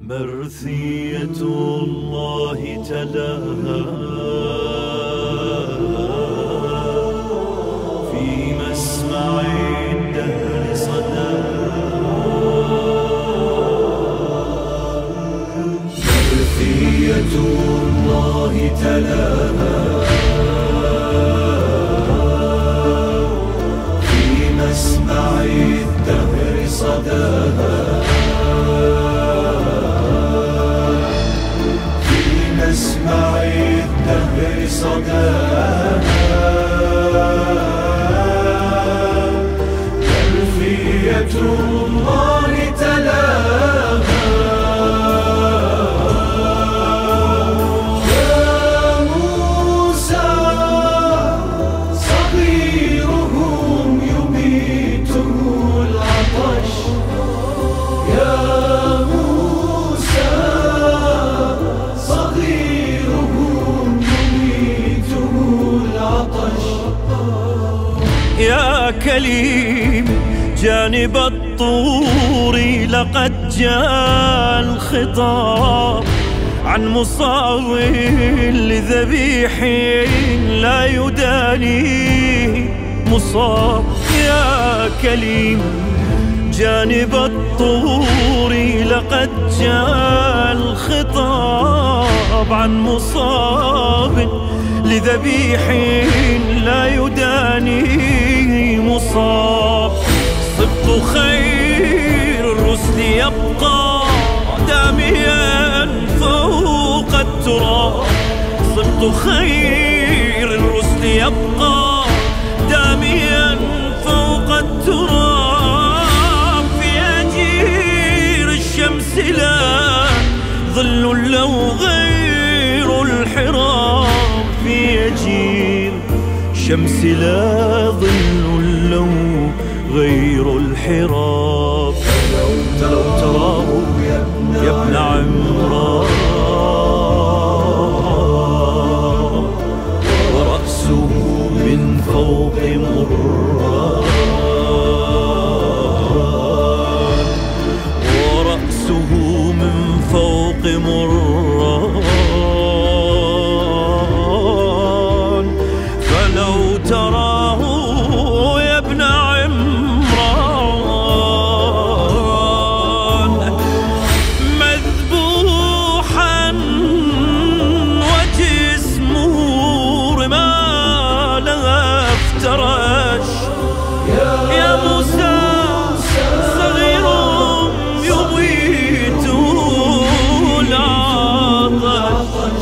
مرثية الله تلاها في مسمع الدهر صداها. مرثية الله تلاها في مسمع الدهر صداها. اسمع الدهر صداها مرثية الله تلاها. يا موسى صغيرهم يميته العطش. يا يا كليم جانب الطور لقد جاء الخطاب عن مصاب لذبيح لا يدانيه مصاب. يا كليم جانب الطور لقد جاء الخطاب عن مصاب لذبيح لا يدانيه مصاب. صبت خير الرسل يبقى داميا فوق التراب. صبت خير الرسل يبقى داميا فوق التراب. في أجير الشمس لا ظل لو غير الحراب. في أجير شمس لا ظل له غير الحراب. لو تراه يا ابن عمران ورأسه من فوق مران. ورأسه من فوق مران. فلو تراه يا ابن عمران مذبوحا وجسمه رمالا افترش. يا موسى صغير يميته العطش.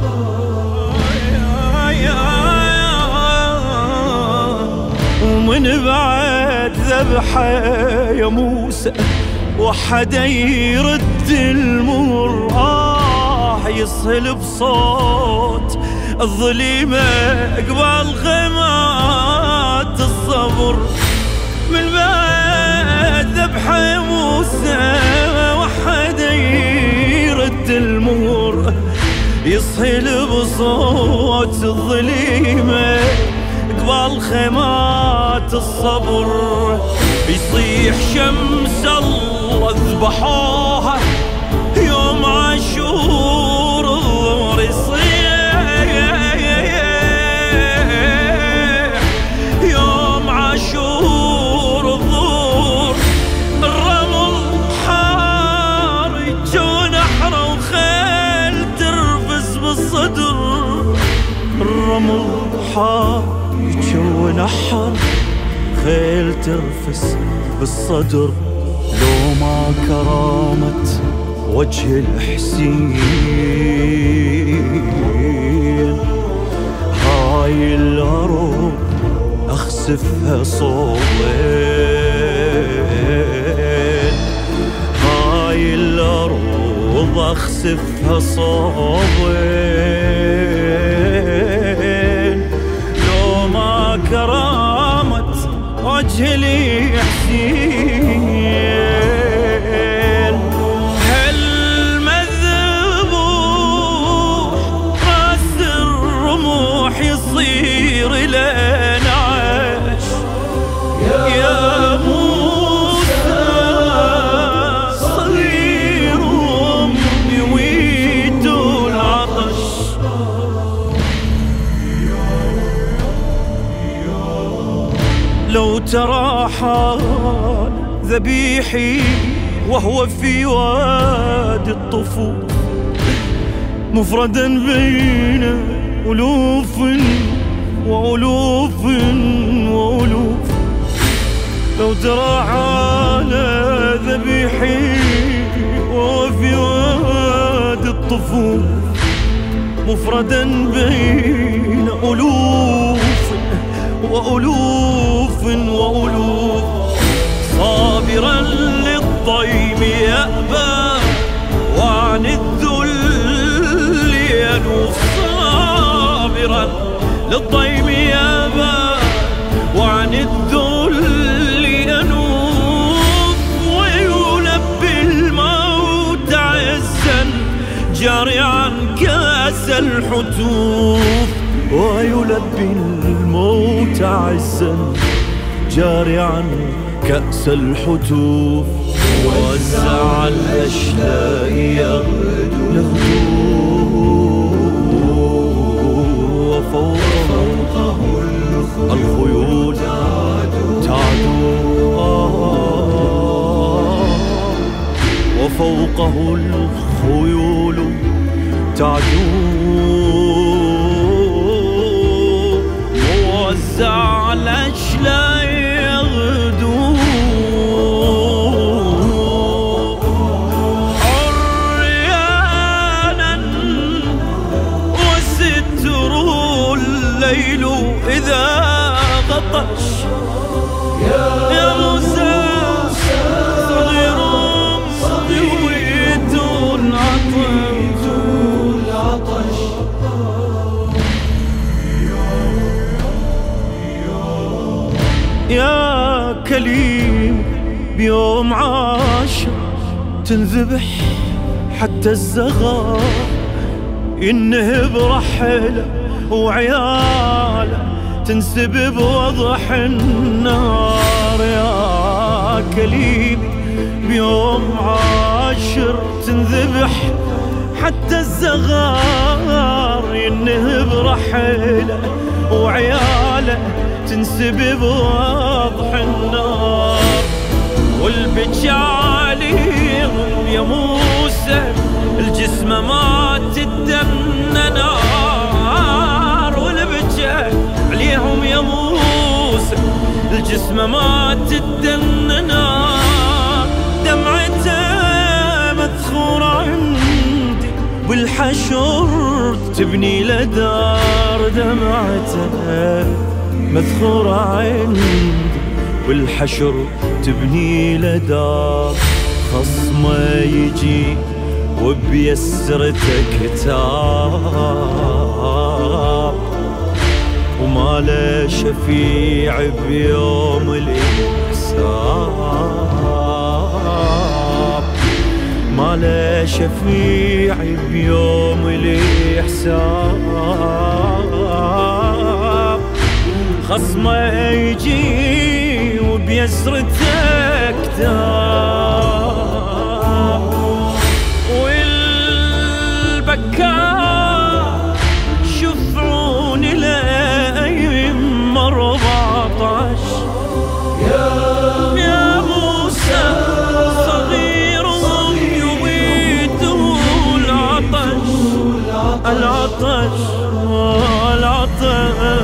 ومن بعد ذبحه يا موسى وحدا يرد المر يصهل بصوت الظليمة قبل خيمات الصبر. من بعد ذبحه يا موسى وحدا يرد المر يصهل بصوت الظليمة قبل خيمات الصبر. يصيح شمس الله اذبحوها يوم عاشور الظهر. يصيح يوم عاشور الظهر. الرمل حار جو نحره وخيل ترفس بالصدر. الرمل حار جو نحر خيل ترفس بالصدر. لو ما كرامة وجه الحسين هاي الأرض أخسفها صوبين. هاي الأرض أخسفها صوبين. لو ما كرامة وجه الحسين هالمذبوح راس الرموح يصير لنا عاش. يا موسى صغير لو ترى حال ذبيحي وهو في وادي الطفول مفردا بين ألوف وألوف وألوف. لو ترى حال ذبيحي وهو في وادي الطفول مفردا بين ألوف وألوف وألوف. صابرا للضيم يأبى وعن الذل ينوف. صابرا للضيم يأبى وعن الذل ينوف. ويلبي الموت عزا جارعا كأس الحتوف. ويلبي الموت عزا جارعا كأس الحتوف. وزع الأشلاء يغدو وفوقه الخيول تعدو وفوقه الخيول تعدو. موزع الأشلاء يغدو عريانا وستر الليل إذا غطش. يا موسى صغير يويت العطش. يا كليم بيوم عاشر تنذبح حتى الزغار ينهب رحله وعياله تنسبب وضح النار. يا كليم بيوم عاشر تنذبح حتى الزغار ينهب رحله وعياله تنسبب وضح النار. والبكى عليهم يا موسى الجسم مات الدم نار. والبكى عليهم يا موسى الجسم مات الدم نار. دمعته مذخورة عندي والحشر تبني لدار. دمعته مذخورة عندي والحشر تبني لدار. خصمه يجي وبيسرته كتاب وما له شفيع بيوم الحساب. ما له شفيع بيوم الحساب. خصمه يجي وبيسرته كتاب. والبكاء شفعون لأيم 14. يا موسى صغير يبيته العطش. العطش العطش